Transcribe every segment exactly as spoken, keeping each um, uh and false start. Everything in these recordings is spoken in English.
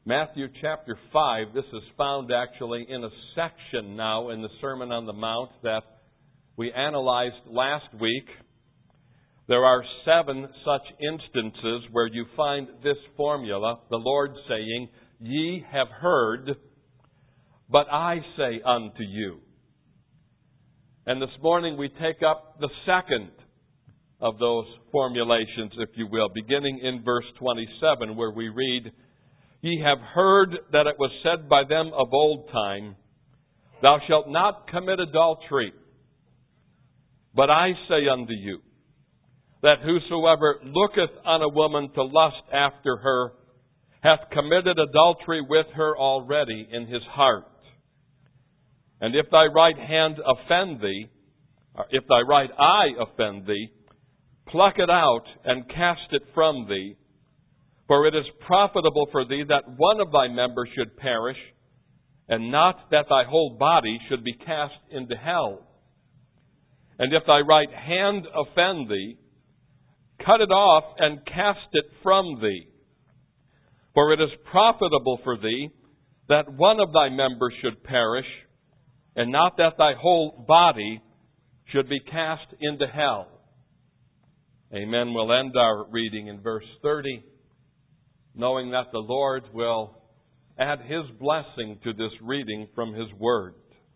Matthew chapter five, this is found actually in a section now in the Sermon on the Mount that we analyzed last week. There are seven such instances where you find this formula, the Lord saying, "Ye have heard, but I say unto you." And this morning we take up the second of those formulations, if you will, beginning in verse twenty-seven, where we read, "Ye have heard that it was said by them of old time, Thou shalt not commit adultery. But I say unto you, that whosoever looketh on a woman to lust after her, hath committed adultery with her already in his heart. And if thy right hand offend thee, or if thy right eye offend thee, pluck it out and cast it from thee. For it is profitable for thee that one of thy members should perish, and not that thy whole body should be cast into hell. And if thy right hand offend thee, cut it off and cast it from thee. For it is profitable for thee that one of thy members should perish, and not that thy whole body should be cast into hell." Amen. We'll end our reading in verse thirty, knowing that the Lord will add His blessing to this reading from His Word.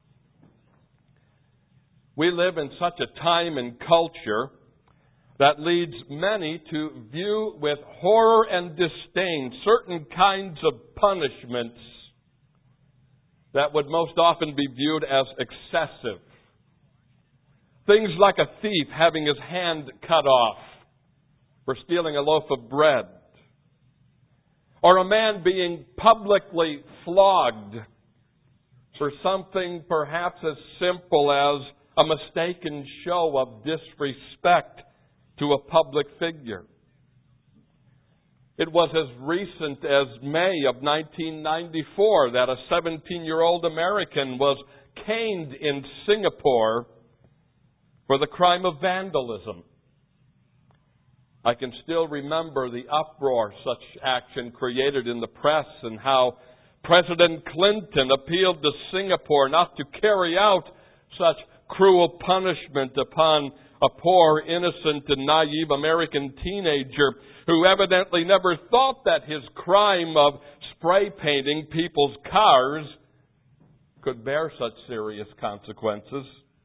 We live in such a time and culture that leads many to view with horror and disdain certain kinds of punishments that would most often be viewed as excessive. Things like a thief having his hand cut off for stealing a loaf of bread, or a man being publicly flogged for something perhaps as simple as a mistaken show of disrespect to a public figure. It was as recent as May of nineteen ninety-four that a seventeen-year-old American was caned in Singapore for the crime of vandalism. I can still remember the uproar such action created in the press, and how President Clinton appealed to Singapore not to carry out such cruel punishment upon a poor, innocent, and naive American teenager who evidently never thought that his crime of spray painting people's cars could bear such serious consequences.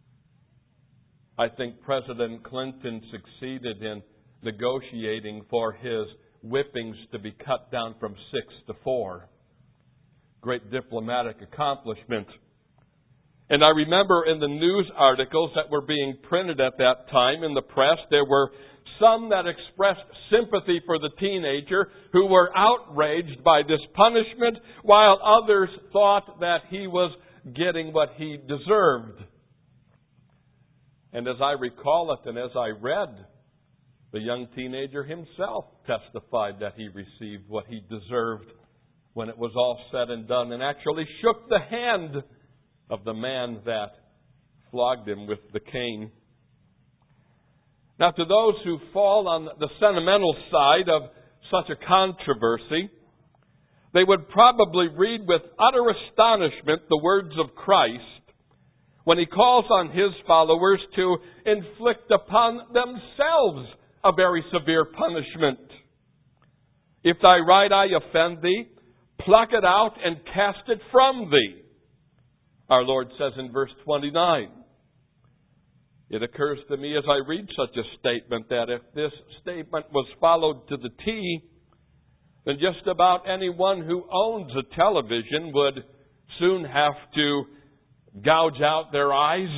I think President Clinton succeeded in negotiating for his whippings to be cut down from six to four. Great diplomatic accomplishment. And I remember in the news articles that were being printed at that time in the press, there were some that expressed sympathy for the teenager who were outraged by this punishment, while others thought that he was getting what he deserved. And as I recall it, and as I read, the young teenager himself testified that he received what he deserved when it was all said and done, and actually shook the hand of the man that flogged him with the cane. Now, to those who fall on the sentimental side of such a controversy, they would probably read with utter astonishment the words of Christ when He calls on His followers to inflict upon themselves a very severe punishment. "If thy right eye offend thee, pluck it out and cast it from thee," our Lord says in verse twenty-nine. It occurs to me as I read such a statement that if this statement was followed to the T, then just about anyone who owns a television would soon have to gouge out their eyes.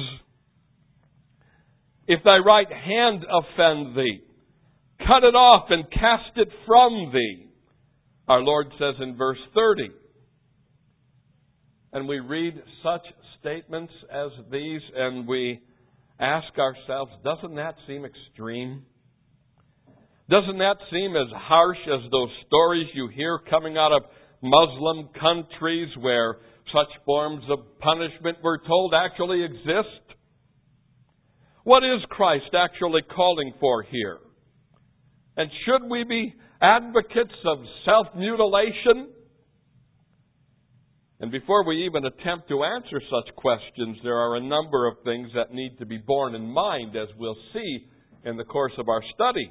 "If thy right hand offend thee, cut it off and cast it from thee," our Lord says in verse thirty. And we read such statements as these and we ask ourselves, doesn't that seem extreme? Doesn't that seem as harsh as those stories you hear coming out of Muslim countries where such forms of punishment, we're told, actually exist? What is Christ actually calling for here? And should we be advocates of self-mutilation? And before we even attempt to answer such questions, there are a number of things that need to be borne in mind, as we'll see in the course of our study.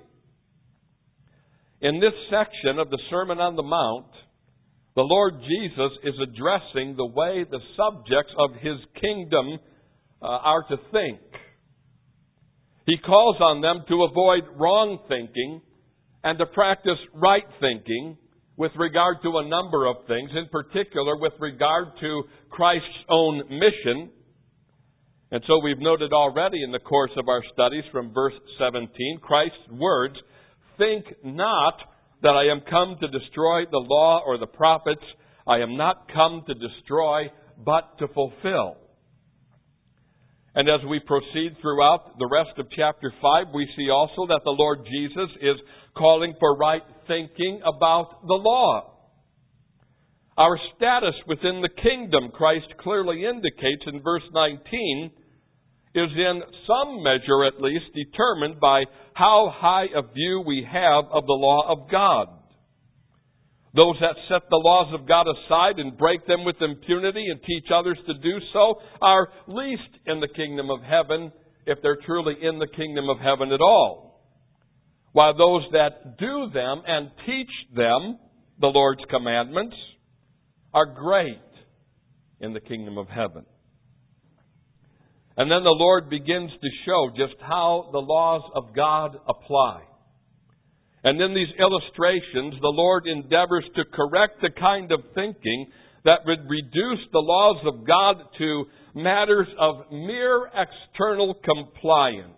In this section of the Sermon on the Mount, the Lord Jesus is addressing the way the subjects of His kingdom uh, are to think. He calls on them to avoid wrong thinking and to practice right thinking with regard to a number of things, in particular with regard to Christ's own mission. And so we've noted already in the course of our studies from verse seventeen, Christ's words, "Think not that I am come to destroy the law or the prophets. I am not come to destroy, but to fulfill." And as we proceed throughout the rest of chapter five, we see also that the Lord Jesus is calling for right thinking about the law. Our status within the kingdom, Christ clearly indicates in verse nineteen, is in some measure at least determined by how high a view we have of the law of God. Those that set the laws of God aside and break them with impunity and teach others to do so are least in the kingdom of heaven, if they're truly in the kingdom of heaven at all. While those that do them and teach them, the Lord's commandments, are great in the kingdom of heaven. And then the Lord begins to show just how the laws of God apply. And in these illustrations, the Lord endeavors to correct the kind of thinking that would reduce the laws of God to matters of mere external compliance.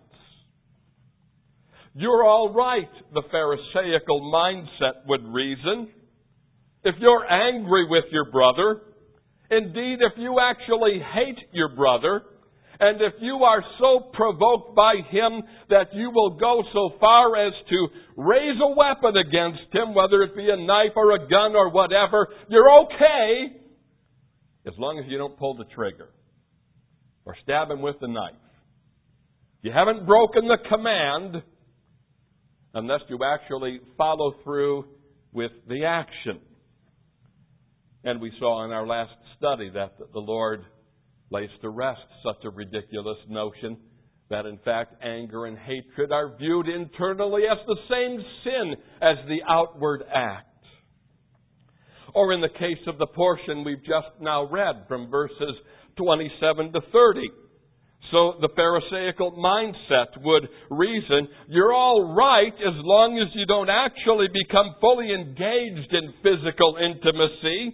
You're all right, the Pharisaical mindset would reason. If you're angry with your brother, indeed, if you actually hate your brother, and if you are so provoked by him that you will go so far as to raise a weapon against him, whether it be a knife or a gun or whatever, you're okay, as long as you don't pull the trigger or stab him with the knife. You haven't broken the command unless you actually follow through with the action. And we saw in our last study that the Lord lays to rest such a ridiculous notion that in fact anger and hatred are viewed internally as the same sin as the outward act. Or in the case of the portion we've just now read from verses twenty-seven to thirty. So the Pharisaical mindset would reason, you're all right as long as you don't actually become fully engaged in physical intimacy.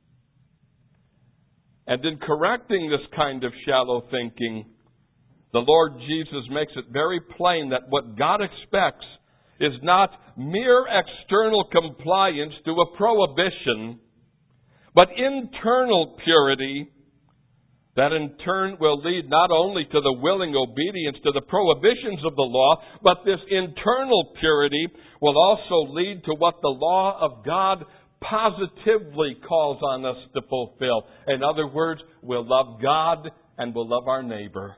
And in correcting this kind of shallow thinking, the Lord Jesus makes it very plain that what God expects is not mere external compliance to a prohibition, but internal purity that in turn will lead not only to the willing obedience to the prohibitions of the law, but this internal purity will also lead to what the law of God positively calls on us to fulfill. In other words, we'll love God and we'll love our neighbor.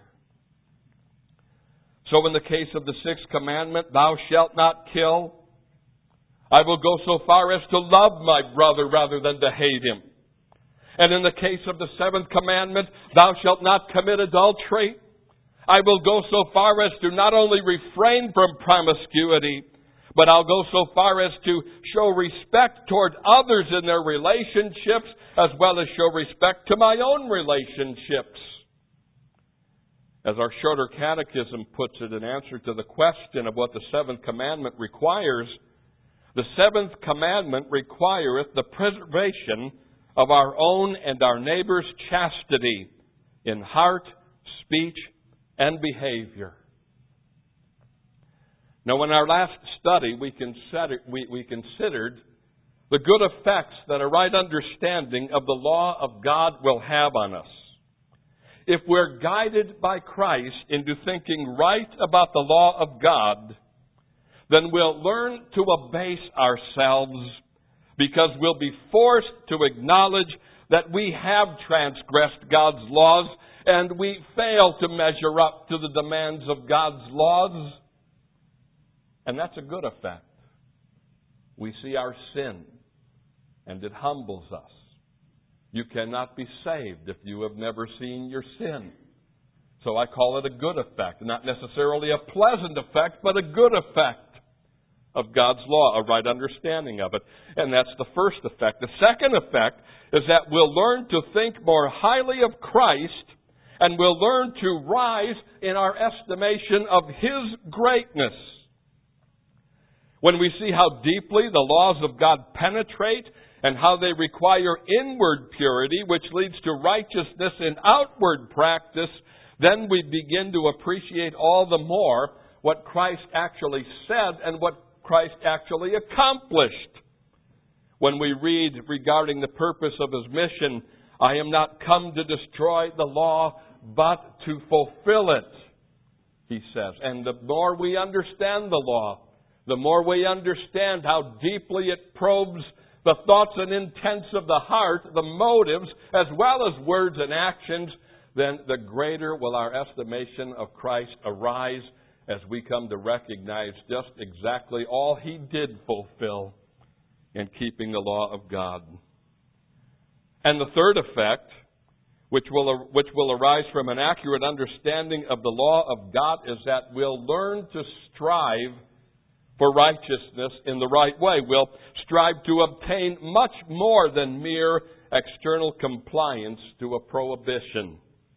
So in the case of the sixth commandment, thou shalt not kill, I will go so far as to love my brother rather than to hate him. And in the case of the seventh commandment, thou shalt not commit adultery, I will go so far as to not only refrain from promiscuity, but I'll go so far as to show respect toward others in their relationships, as well as show respect to my own relationships. As our shorter catechism puts it in answer to the question of what the seventh commandment requires, the seventh commandment requireth the preservation of our own and our neighbor's chastity in heart, speech, and behavior. Now, in our last study, we considered, we, we considered the good effects that a right understanding of the law of God will have on us. If we're guided by Christ into thinking right about the law of God, then we'll learn to abase ourselves because we'll be forced to acknowledge that we have transgressed God's laws and we fail to measure up to the demands of God's laws. And that's a good effect. We see our sin, and it humbles us. You cannot be saved if you have never seen your sin. So I call it a good effect. Not necessarily a pleasant effect, but a good effect of God's law, a right understanding of it. And that's the first effect. The second effect is that we'll learn to think more highly of Christ, and we'll learn to rise in our estimation of His greatness. When we see how deeply the laws of God penetrate and how they require inward purity, which leads to righteousness in outward practice, then we begin to appreciate all the more what Christ actually said and what Christ actually accomplished. When we read regarding the purpose of His mission, I am not come to destroy the law, but to fulfill it, He says. And the more we understand the law, the more we understand how deeply it probes the thoughts and intents of the heart, the motives, as well as words and actions, then the greater will our estimation of Christ arise as we come to recognize just exactly all He did fulfill in keeping the law of God. And the third effect, which will, which will arise from an accurate understanding of the law of God, is that we'll learn to strive for righteousness in the right way. We'll strive to obtain much more than mere external compliance to a prohibition.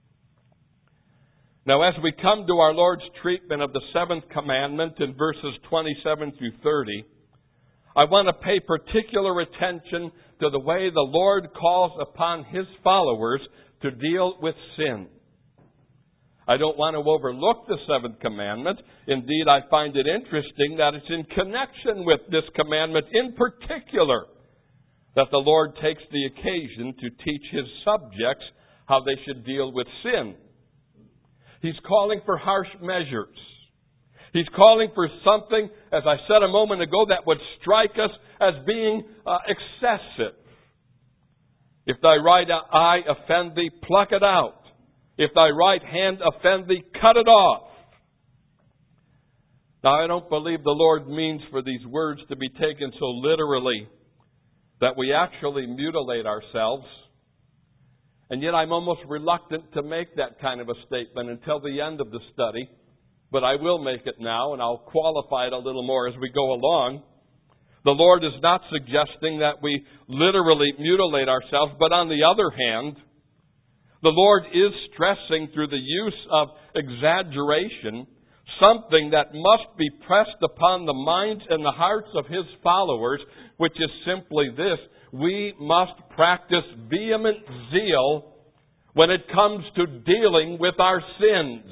Now, as we come to our Lord's treatment of the seventh commandment in verses twenty-seven through thirty, I want to pay particular attention to the way the Lord calls upon His followers to deal with sin. I don't want to overlook the seventh commandment. Indeed, I find it interesting that it's in connection with this commandment in particular that the Lord takes the occasion to teach His subjects how they should deal with sin. He's calling for harsh measures. He's calling for something, as I said a moment ago, that would strike us as being uh, excessive. If thy right eye offend thee, pluck it out. If thy right hand offend thee, cut it off. Now, I don't believe the Lord means for these words to be taken so literally that we actually mutilate ourselves. And yet I'm almost reluctant to make that kind of a statement until the end of the study. But I will make it now, and I'll qualify it a little more as we go along. The Lord is not suggesting that we literally mutilate ourselves, but on the other hand, the Lord is stressing through the use of exaggeration something that must be pressed upon the minds and the hearts of His followers, which is simply this: we must practice vehement zeal when it comes to dealing with our sins.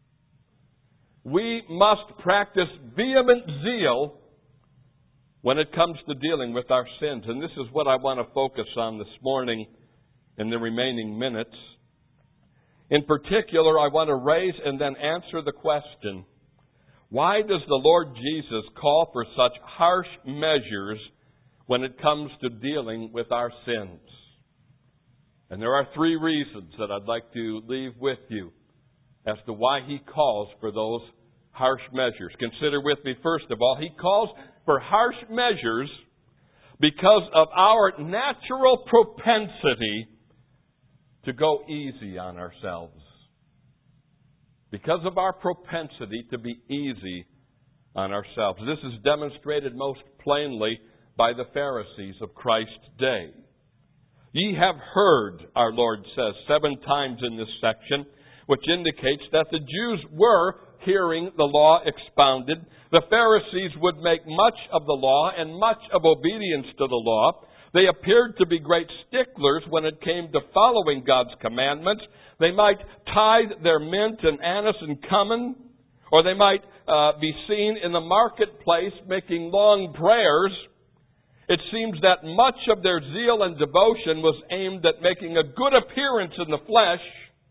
We must practice vehement zeal when it comes to dealing with our sins. And this is what I want to focus on this morning in the remaining minutes. In particular, I want to raise and then answer the question, why does the Lord Jesus call for such harsh measures when it comes to dealing with our sins? And there are three reasons that I'd like to leave with you as to why He calls for those harsh measures. Consider with me, first of all, He calls for harsh measures because of our natural propensity to go easy on ourselves. Because of our propensity to be easy on ourselves. This is demonstrated most plainly by the Pharisees of Christ's day. Ye have heard, our Lord says seven times in this section, which indicates that the Jews were hearing the law expounded. The Pharisees would make much of the law and much of obedience to the law. They appeared to be great sticklers when it came to following God's commandments. They might tithe their mint and anise and cumin, or they might uh, be seen in the marketplace making long prayers. It seems that much of their zeal and devotion was aimed at making a good appearance in the flesh.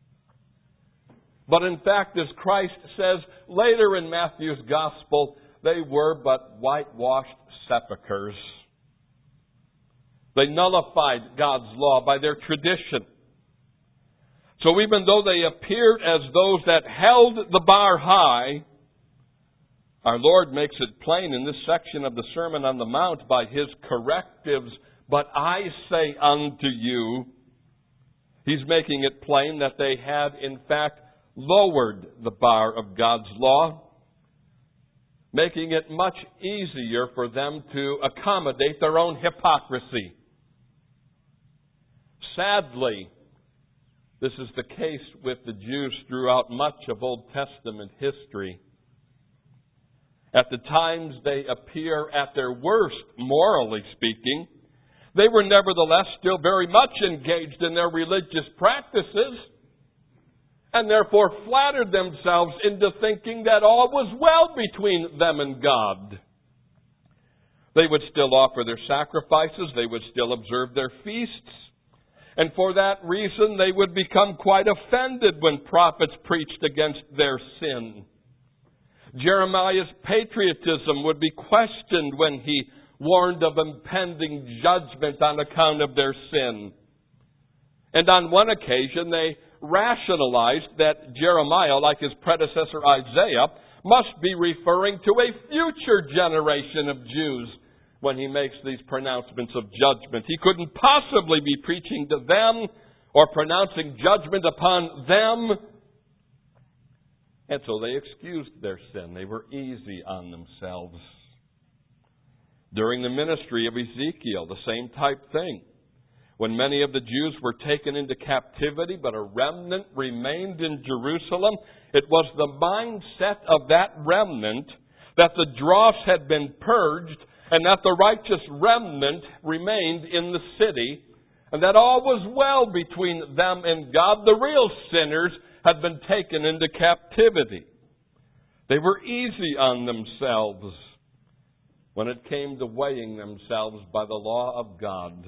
But in fact, as Christ says later in Matthew's Gospel, they were but whitewashed sepulchres. They nullified God's law by their tradition. So even though they appeared as those that held the bar high, our Lord makes it plain in this section of the Sermon on the Mount by His correctives. But I say unto you, He's making it plain that they had, in fact, lowered the bar of God's law, making it much easier for them to accommodate their own hypocrisy. Sadly, this is the case with the Jews throughout much of Old Testament history. At the times they appear at their worst, morally speaking, they were nevertheless still very much engaged in their religious practices, and therefore flattered themselves into thinking that all was well between them and God. They would still offer their sacrifices, they would still observe their feasts, and for that reason they would become quite offended when prophets preached against their sin. Jeremiah's patriotism would be questioned when he warned of impending judgment on account of their sin. And on one occasion they rationalized that Jeremiah, like his predecessor Isaiah, must be referring to a future generation of Jews when he makes these pronouncements of judgment. He couldn't possibly be preaching to them or pronouncing judgment upon them. And so they excused their sin. They were easy on themselves. During the ministry of Ezekiel, the same type thing. When many of the Jews were taken into captivity, but a remnant remained in Jerusalem, it was the mindset of that remnant that the dross had been purged and that the righteous remnant remained in the city, and that all was well between them and God. The real sinners had been taken into captivity. They were easy on themselves when it came to weighing themselves by the law of God.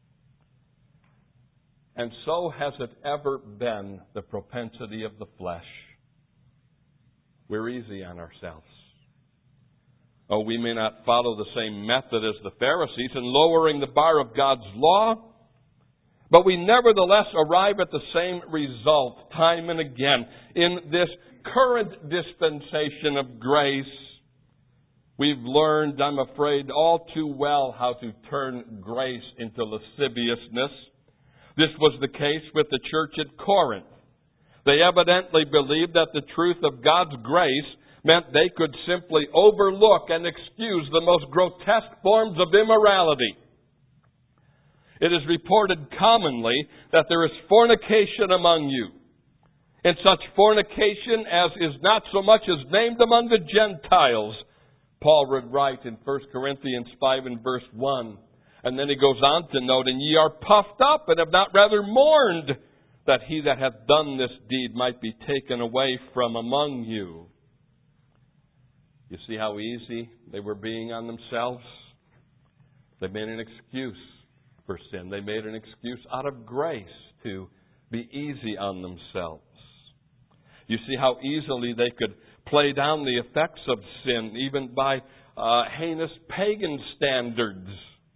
And so has it ever been the propensity of the flesh. We're easy on ourselves. Oh, we may not follow the same method as the Pharisees in lowering the bar of God's law, but we nevertheless arrive at the same result time and again. In this current dispensation of grace, we've learned, I'm afraid, all too well how to turn grace into lasciviousness. This was the case with the church at Corinth. They evidently believed that the truth of God's grace meant they could simply overlook and excuse the most grotesque forms of immorality. It is reported commonly that there is fornication among you, and such fornication as is not so much as named among the Gentiles. Paul would write in First Corinthians five and verse one. And then he goes on to note, and ye are puffed up, and have not rather mourned, that he that hath done this deed might be taken away from among you. You see how easy they were being on themselves? They made an excuse for sin. They made an excuse out of grace to be easy on themselves. You see how easily they could play down the effects of sin, even by uh, heinous pagan standards.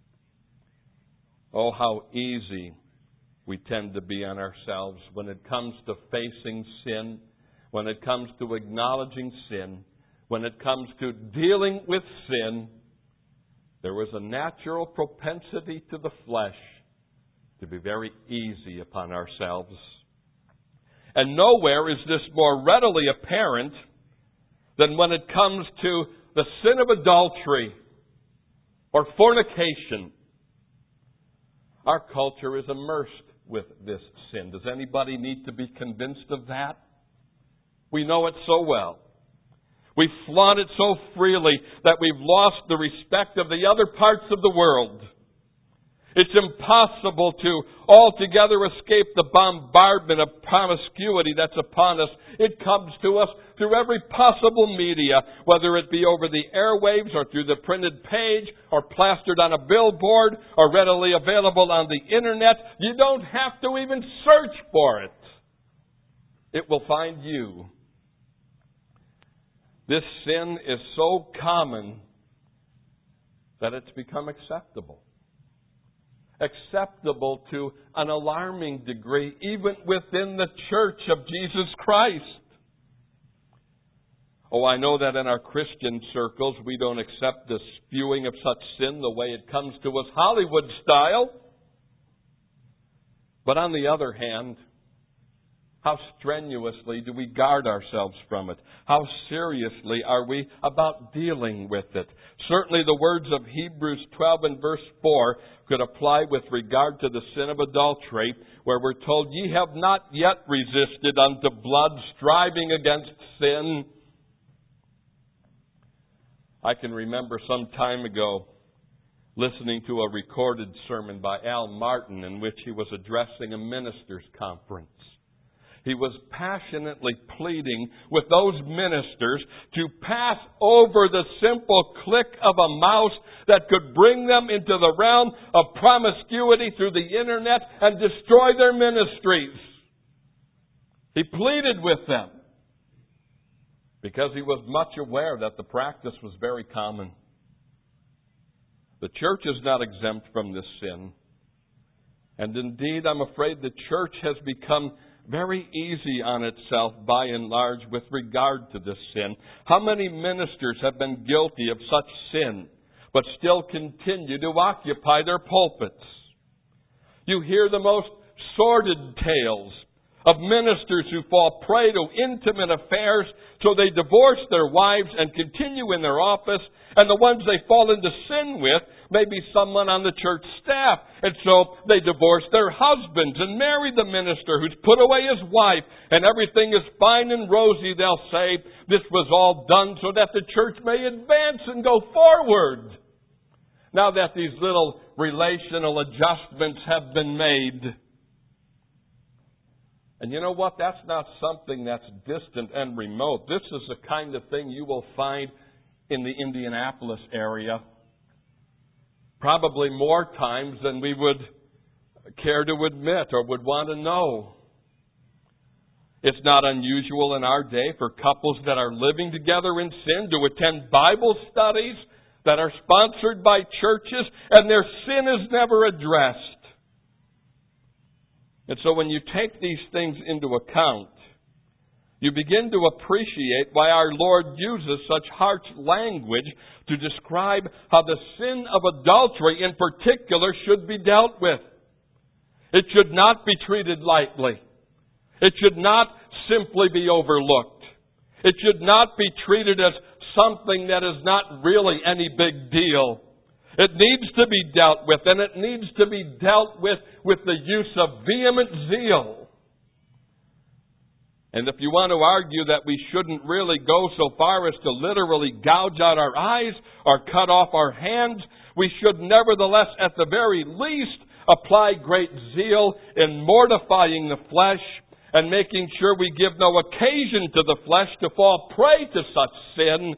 Oh, how easy we tend to be on ourselves when it comes to facing sin, when it comes to acknowledging sin, when it comes to dealing with sin. There was a natural propensity to the flesh to be very easy upon ourselves. And nowhere is this more readily apparent than when it comes to the sin of adultery or fornication. Our culture is immersed with this sin. Does anybody need to be convinced of that? We know it so well. We flaunt it so freely that we've lost the respect of the other parts of the world. It's impossible to altogether escape the bombardment of promiscuity that's upon us. It comes to us through every possible media, whether it be over the airwaves or through the printed page or plastered on a billboard or readily available on the internet. You don't have to even search for it. It will find you. This sin is so common that it's become acceptable. Acceptable to an alarming degree, even within the church of Jesus Christ. Oh, I know that in our Christian circles we don't accept the spewing of such sin the way it comes to us Hollywood style. But on the other hand, how strenuously do we guard ourselves from it? How seriously are we about dealing with it? Certainly the words of Hebrews twelve and verse four could apply with regard to the sin of adultery, where we're told, "Ye have not yet resisted unto blood, striving against sin." I can remember some time ago listening to a recorded sermon by Al Martin in which he was addressing a ministers' conference. He was passionately pleading with those ministers to pass over the simple click of a mouse that could bring them into the realm of promiscuity through the internet and destroy their ministries. He pleaded with them because he was much aware that the practice was very common. The church is not exempt from this sin. And indeed, I'm afraid the church has become very easy on itself by and large with regard to this sin. How many ministers have been guilty of such sin, but still continue to occupy their pulpits? You hear the most sordid tales of ministers who fall prey to intimate affairs, so they divorce their wives and continue in their office, and the ones they fall into sin with may be someone on the church staff. And so they divorce their husbands and marry the minister who's put away his wife, and everything is fine and rosy. They'll say this was all done so that the church may advance and go forward. Now that these little relational adjustments have been made. And you know what? That's not something that's distant and remote. This is the kind of thing you will find in the Indianapolis area probably more times than we would care to admit or would want to know. It's not unusual in our day for couples that are living together in sin to attend Bible studies that are sponsored by churches, and their sin is never addressed. And so when you take these things into account, you begin to appreciate why our Lord uses such harsh language to describe how the sin of adultery in particular should be dealt with. It should not be treated lightly. It should not simply be overlooked. It should not be treated as something that is not really any big deal. It needs to be dealt with, and it needs to be dealt with with the use of vehement zeal. And if you want to argue that we shouldn't really go so far as to literally gouge out our eyes or cut off our hands, we should nevertheless, at the very least, apply great zeal in mortifying the flesh and making sure we give no occasion to the flesh to fall prey to such sin.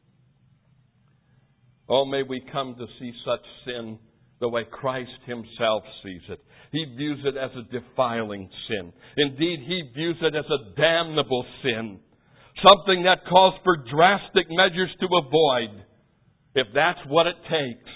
Oh, may we come to see such sin the way Christ Himself sees it. He views it as a defiling sin. Indeed, He views it as a damnable sin. Something that calls for drastic measures to avoid, if that's what it takes.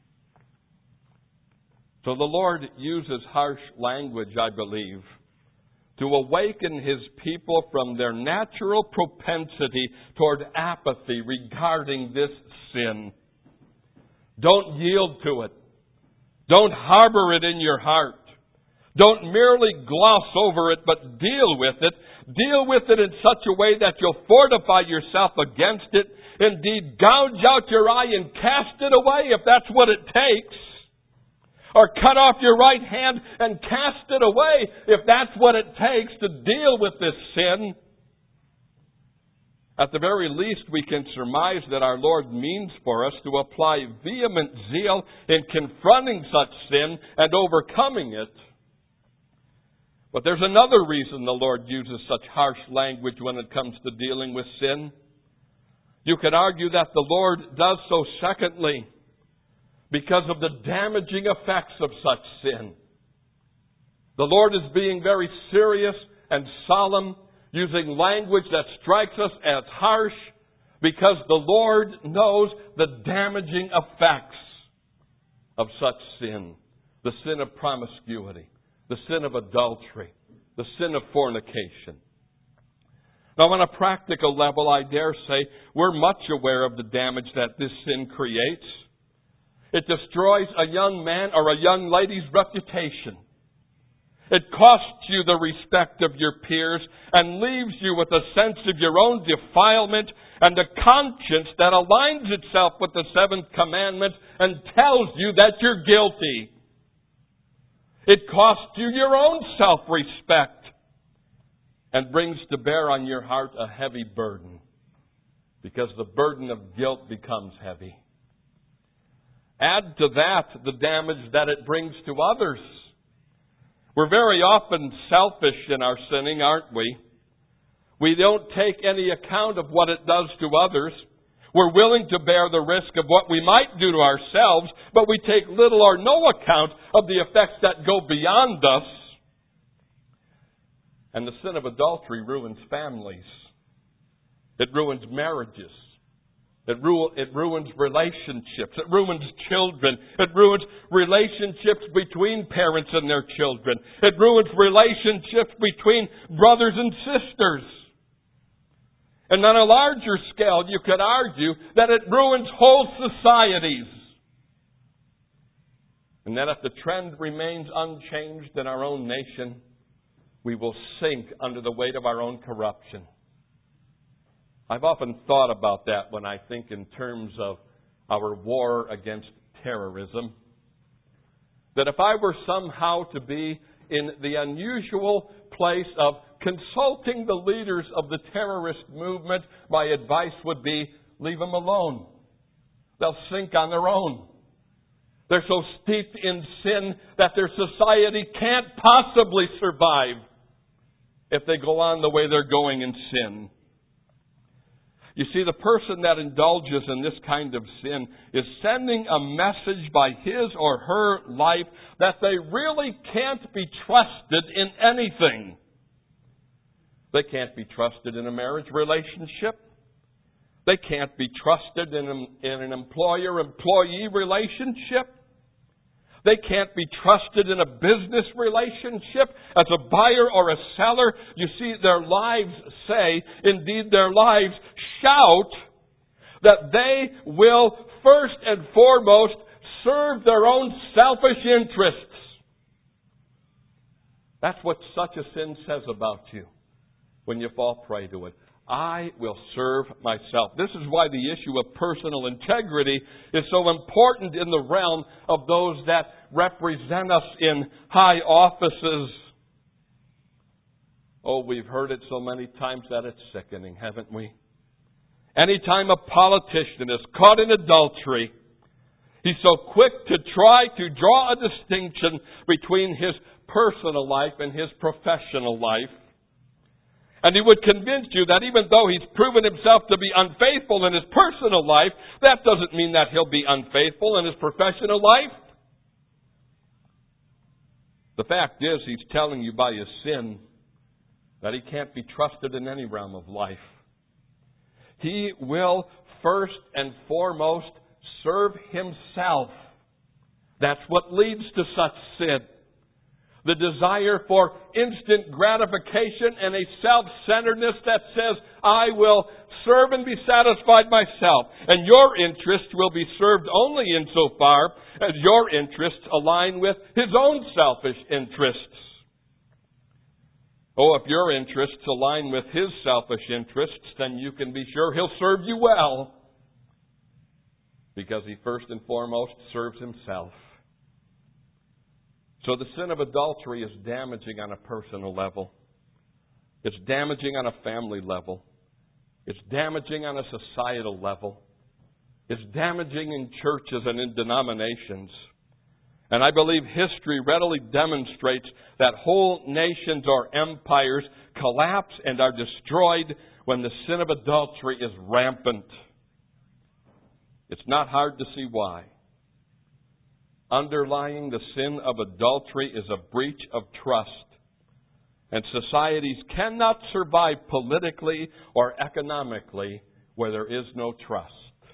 So the Lord uses harsh language, I believe, to awaken His people from their natural propensity toward apathy regarding this sin. Don't yield to it. Don't harbor it in your heart. Don't merely gloss over it, but deal with it. Deal with it in such a way that you'll fortify yourself against it. Indeed, gouge out your eye and cast it away if that's what it takes. Or cut off your right hand and cast it away if that's what it takes to deal with this sin. At the very least, we can surmise that our Lord means for us to apply vehement zeal in confronting such sin and overcoming it. But there's another reason the Lord uses such harsh language when it comes to dealing with sin. You could argue that the Lord does so, secondly, because of the damaging effects of such sin. The Lord is being very serious and solemn, using language that strikes us as harsh, because the Lord knows the damaging effects of such sin. The sin of promiscuity, the sin of adultery, the sin of fornication. Now, on a practical level, I dare say, we're much aware of the damage that this sin creates. It destroys a young man or a young lady's reputation. It costs you the respect of your peers and leaves you with a sense of your own defilement and a conscience that aligns itself with the seventh commandment and tells you that you're guilty. It costs you your own self-respect and brings to bear on your heart a heavy burden, because the burden of guilt becomes heavy. Add to that the damage that it brings to others. We're very often selfish in our sinning, aren't we? We don't take any account of what it does to others. We're willing to bear the risk of what we might do to ourselves, but we take little or no account of the effects that go beyond us. And the sin of adultery ruins families. It ruins marriages. It, ru- it ruins relationships. It ruins children. It ruins relationships between parents and their children. It ruins relationships between brothers and sisters. And on a larger scale, you could argue that it ruins whole societies. And that if the trend remains unchanged in our own nation, we will sink under the weight of our own corruption. I've often thought about that when I think in terms of our war against terrorism. That if I were somehow to be in the unusual place of consulting the leaders of the terrorist movement, my advice would be, leave them alone. They'll sink on their own. They're so steeped in sin that their society can't possibly survive if they go on the way they're going in sin. You see, the person that indulges in this kind of sin is sending a message by his or her life that they really can't be trusted in anything. They can't be trusted in a marriage relationship. They can't be trusted in, a, in an employer-employee relationship. They can't be trusted in a business relationship as a buyer or a seller. You see, their lives say, indeed their lives shout, that they will first and foremost serve their own selfish interests. That's what such a sin says about you when you fall prey to it. I will serve myself. This is why the issue of personal integrity is so important in the realm of those that represent us in high offices. Oh, we've heard it so many times that it's sickening, haven't we? Anytime a politician is caught in adultery, he's so quick to try to draw a distinction between his personal life and his professional life. And he would convince you that even though he's proven himself to be unfaithful in his personal life, that doesn't mean that he'll be unfaithful in his professional life. The fact is, he's telling you by his sin that he can't be trusted in any realm of life. He will first and foremost serve himself. That's what leads to such sin. The desire for instant gratification and a self-centeredness that says, I will serve and be satisfied myself. And your interest will be served only insofar as your interests align with his own selfish interests. Oh, if your interests align with his selfish interests, then you can be sure he'll serve you well. Because he first and foremost serves himself. So the sin of adultery is damaging on a personal level. It's damaging on a family level. It's damaging on a societal level. It's damaging in churches and in denominations. And I believe history readily demonstrates that whole nations or empires collapse and are destroyed when the sin of adultery is rampant. It's not hard to see why. Underlying the sin of adultery is a breach of trust. And societies cannot survive politically or economically where there is no trust.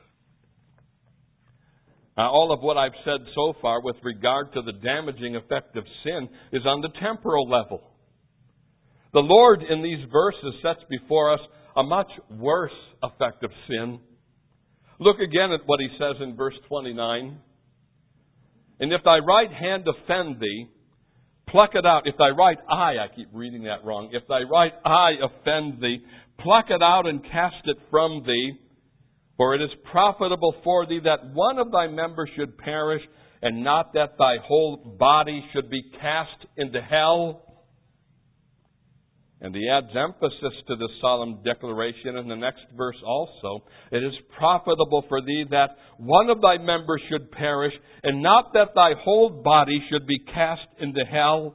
Now, all of what I've said so far with regard to the damaging effect of sin is on the temporal level. The Lord in these verses sets before us a much worse effect of sin. Look again at what he says in verse twenty-nine. And if thy right hand offend thee, pluck it out. If thy right eye, I keep reading that wrong, if thy right eye offend thee, pluck it out and cast it from thee. For it is profitable for thee that one of thy members should perish, and not that thy whole body should be cast into hell. And he adds emphasis to this solemn declaration in the next verse also. It is profitable for thee that one of thy members should perish, and not that thy whole body should be cast into hell.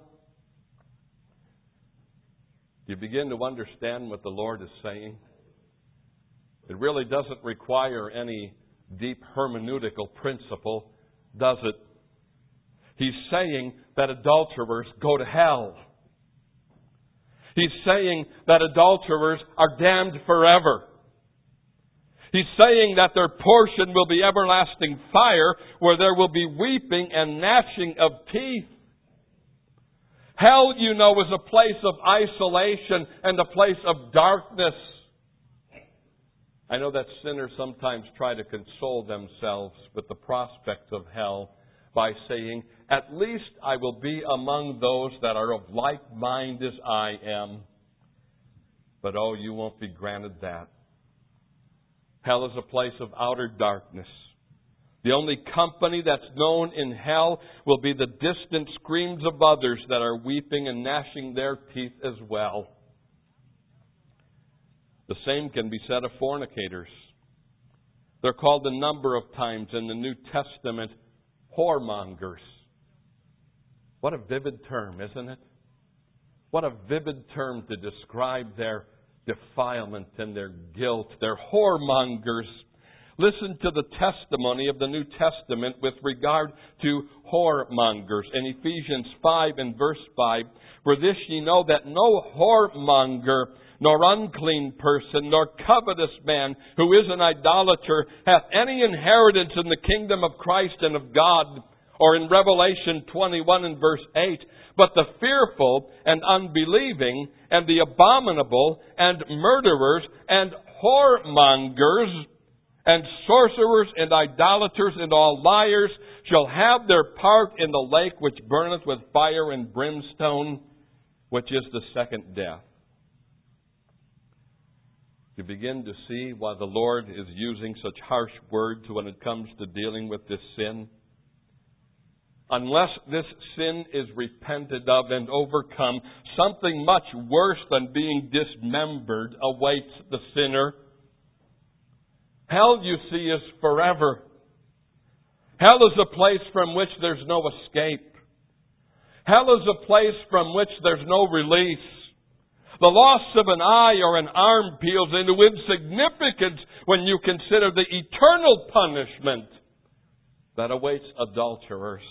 You begin to understand what the Lord is saying. It really doesn't require any deep hermeneutical principle, does it? He's saying that adulterers go to hell. He's saying that adulterers are damned forever. He's saying that their portion will be everlasting fire, where there will be weeping and gnashing of teeth. Hell, you know, is a place of isolation and a place of darkness. I know that sinners sometimes try to console themselves with the prospect of hell by saying, at least I will be among those that are of like mind as I am. But oh, you won't be granted that. Hell is a place of outer darkness. The only company that's known in hell will be the distant screams of others that are weeping and gnashing their teeth as well. The same can be said of fornicators. They're called a number of times in the New Testament whoremongers. What a vivid term, isn't it? What a vivid term to describe their defilement and their guilt. They're whoremongers. Listen to the testimony of the New Testament with regard to whoremongers. In Ephesians five and verse five, for this ye know that no whoremonger, nor unclean person, nor covetous man, who is an idolater, hath any inheritance in the kingdom of Christ and of God. Or in Revelation twenty-one and verse eight, but the fearful and unbelieving, and the abominable, and murderers, and whoremongers, and sorcerers, and idolaters, and all liars, shall have their part in the lake which burneth with fire and brimstone, which is the second death. You begin to see why the Lord is using such harsh words when it comes to dealing with this sin. Unless this sin is repented of and overcome, something much worse than being dismembered awaits the sinner. Hell, you see, is forever. Hell is a place from which there's no escape. Hell is a place from which there's no release. The loss of an eye or an arm peels into insignificance when you consider the eternal punishment that awaits adulterers.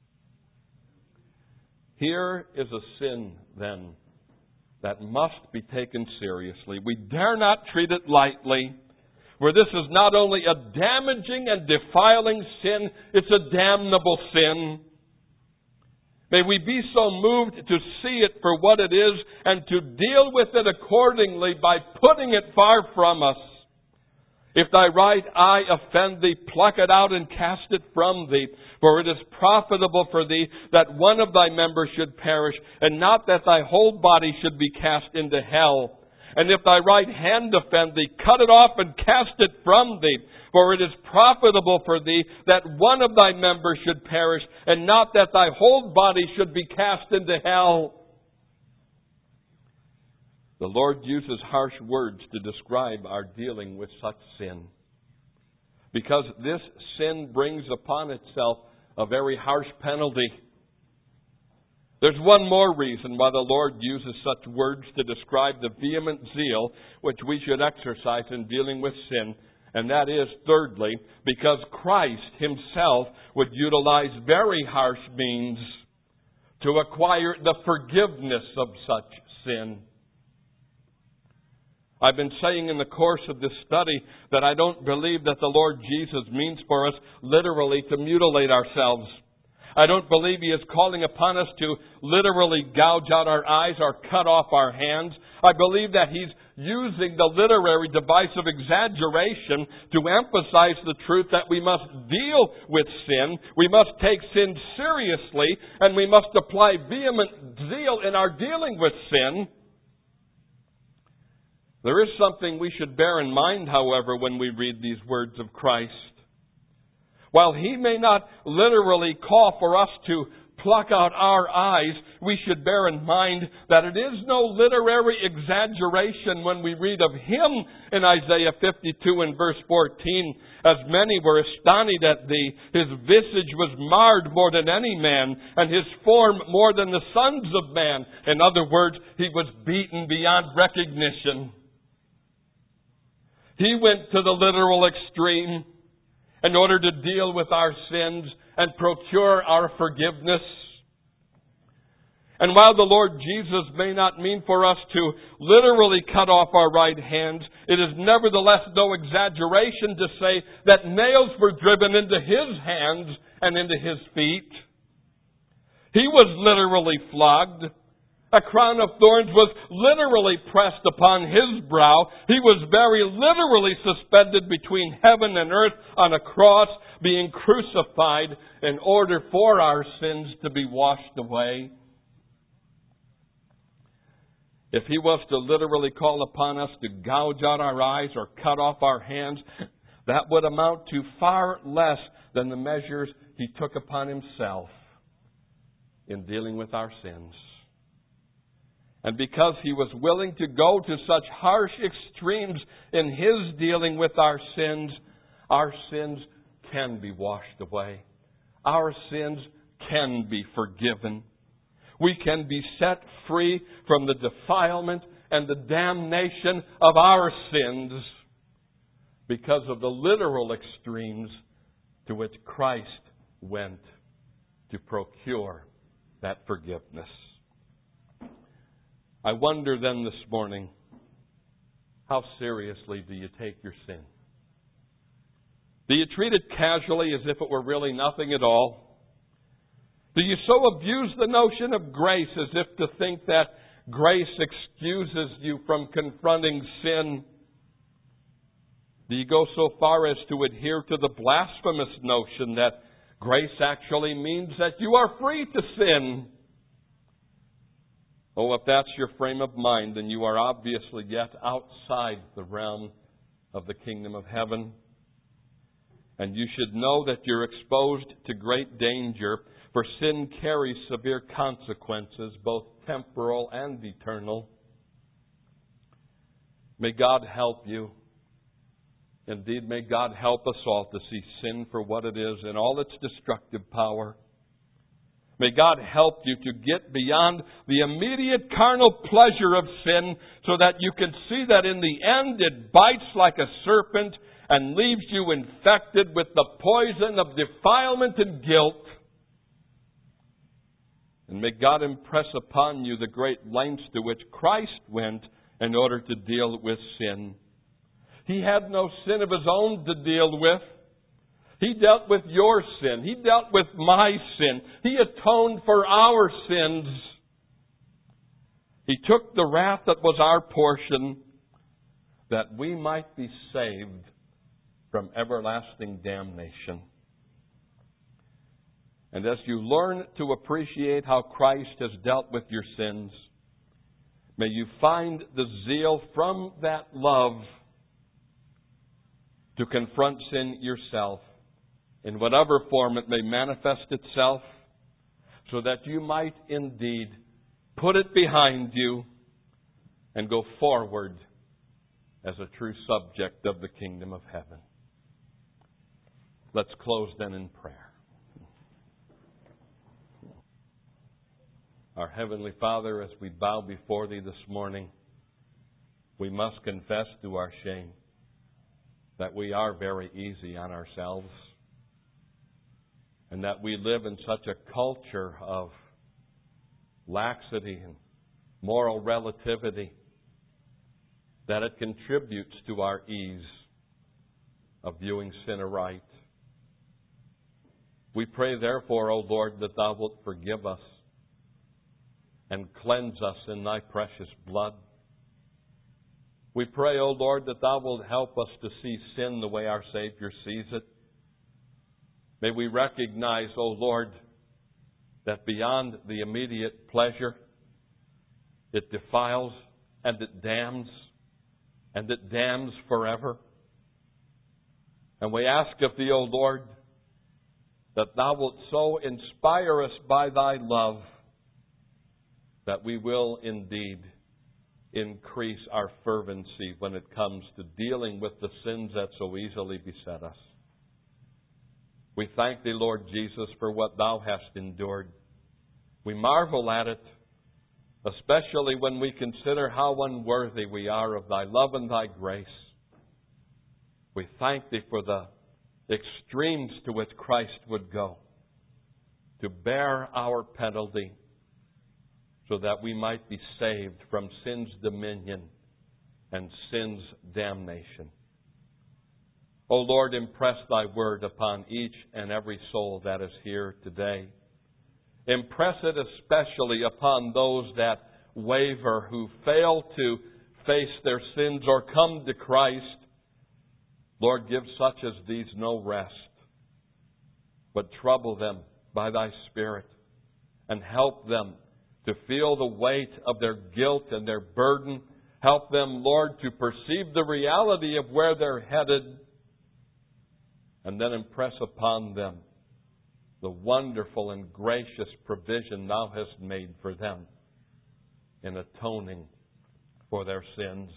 Here is a sin, then, that must be taken seriously. We dare not treat it lightly, for this is not only a damaging and defiling sin, it's a damnable sin. May we be so moved to see it for what it is and to deal with it accordingly by putting it far from us. If thy right eye offend thee, pluck it out and cast it from thee. For it is profitable for thee that one of thy members should perish, and not that thy whole body should be cast into hell. And if thy right hand offend thee, cut it off and cast it from thee. For it is profitable for thee that one of thy members should perish, and not that thy whole body should be cast into hell. The Lord uses harsh words to describe our dealing with such sin, because this sin brings upon itself a very harsh penalty. There's one more reason why the Lord uses such words to describe the vehement zeal which we should exercise in dealing with sin, and that is, thirdly, because Christ Himself would utilize very harsh means to acquire the forgiveness of such sin. I've been saying in the course of this study that I don't believe that the Lord Jesus means for us literally to mutilate ourselves. I don't believe He is calling upon us to literally gouge out our eyes or cut off our hands. I believe that He's using the literary device of exaggeration to emphasize the truth that we must deal with sin, we must take sin seriously, and we must apply vehement zeal in our dealing with sin. There is something we should bear in mind, however, when we read these words of Christ. While He may not literally call for us to pluck out our eyes, we should bear in mind that it is no literary exaggeration when we read of Him in Isaiah fifty-two and verse fourteen. As many were astonished at Thee, His visage was marred more than any man, and His form more than the sons of man. In other words, He was beaten beyond recognition. He went to the literal extreme in order to deal with our sins and procure our forgiveness. And while the Lord Jesus may not mean for us to literally cut off our right hands, it is nevertheless no exaggeration to say that nails were driven into His hands and into His feet. He was literally flogged. A crown of thorns was literally pressed upon His brow. He was very literally suspended between heaven and earth on a cross, being crucified in order for our sins to be washed away. If He was to literally call upon us to gouge out our eyes or cut off our hands, that would amount to far less than the measures He took upon Himself in dealing with our sins. And because He was willing to go to such harsh extremes in His dealing with our sins, our sins can be washed away. Our sins can be forgiven. We can be set free from the defilement and the damnation of our sins because of the literal extremes to which Christ went to procure that forgiveness. I wonder then this morning, how seriously do you take your sin? Do you treat it casually as if it were really nothing at all? Do you so abuse the notion of grace as if to think that grace excuses you from confronting sin? Do you go so far as to adhere to the blasphemous notion that grace actually means that you are free to sin? Oh, if that's your frame of mind, then you are obviously yet outside the realm of the kingdom of heaven. And you should know that you're exposed to great danger, for sin carries severe consequences, both temporal and eternal. May God help you. Indeed, may God help us all to see sin for what it is in all its destructive power. May God help you to get beyond the immediate carnal pleasure of sin so that you can see that in the end it bites like a serpent and leaves you infected with the poison of defilement and guilt. And may God impress upon you the great lengths to which Christ went in order to deal with sin. He had no sin of His own to deal with. He dealt with your sin. He dealt with my sin. He atoned for our sins. He took the wrath that was our portion that we might be saved from everlasting damnation. And as you learn to appreciate how Christ has dealt with your sins, may you find the zeal from that love to confront sin yourself, in whatever form it may manifest itself, so that you might indeed put it behind you and go forward as a true subject of the kingdom of heaven. Let's close then in prayer. Our Heavenly Father, as we bow before Thee this morning, we must confess to our shame that we are very easy on ourselves, and that we live in such a culture of laxity and moral relativity that it contributes to our ease of viewing sin aright. We pray, therefore, O Lord, that Thou wilt forgive us and cleanse us in Thy precious blood. We pray, O Lord, that Thou wilt help us to see sin the way our Savior sees it. May we recognize, O Lord, that beyond the immediate pleasure, it defiles and it damns, and it damns forever. And we ask of Thee, O Lord, that Thou wilt so inspire us by Thy love that we will indeed increase our fervency when it comes to dealing with the sins that so easily beset us. We thank Thee, Lord Jesus, for what Thou hast endured. We marvel at it, especially when we consider how unworthy we are of Thy love and Thy grace. We thank Thee for the extremes to which Christ would go to bear our penalty so that we might be saved from sin's dominion and sin's damnation. O Lord, impress Thy word upon each and every soul that is here today. Impress it especially upon those that waver, who fail to face their sins or come to Christ. Lord, give such as these no rest, but trouble them by Thy Spirit and help them to feel the weight of their guilt and their burden. Help them, Lord, to perceive the reality of where they're headed, and then impress upon them the wonderful and gracious provision Thou hast made for them in atoning for their sins.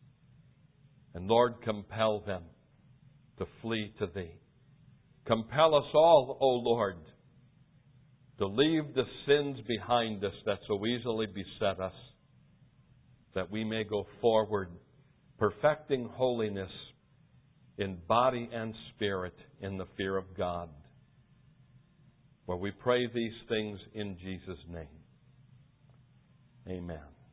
And Lord, compel them to flee to Thee. Compel us all, O Lord, to leave the sins behind us that so easily beset us, that we may go forward, perfecting holiness in body and spirit in the fear of God. For we pray these things in Jesus' name. Amen.